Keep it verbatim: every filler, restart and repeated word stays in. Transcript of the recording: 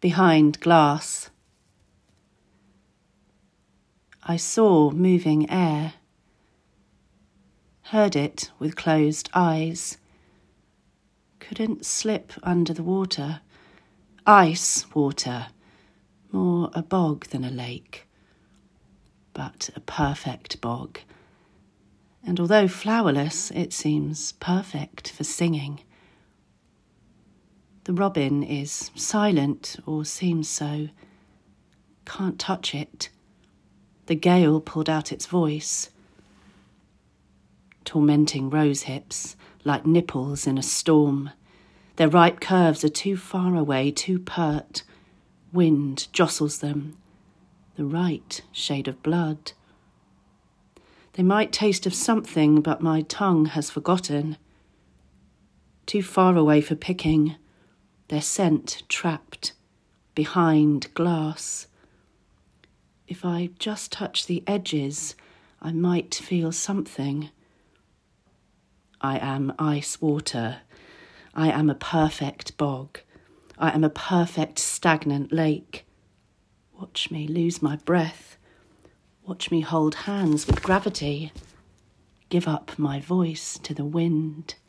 behind glass. I saw moving air, heard it with closed eyes, couldn't slip under the water, ice water, more a bog than a lake, but a perfect bog. And although flowerless, it seems perfect for singing. The robin is silent, or seems so. Can't touch it. The gale pulled out its voice. Tormenting rose hips, like nipples in a storm. Their ripe curves are too far away, too pert. Wind jostles them. The right shade of blood. They might taste of something, but my tongue has forgotten. Too far away for picking. Their scent trapped behind glass. If I just touch the edges, I might feel something. I am ice water. I am a perfect bog. I am a perfect stagnant lake. Watch me lose my breath. Watch me hold hands with gravity. Give up my voice to the wind.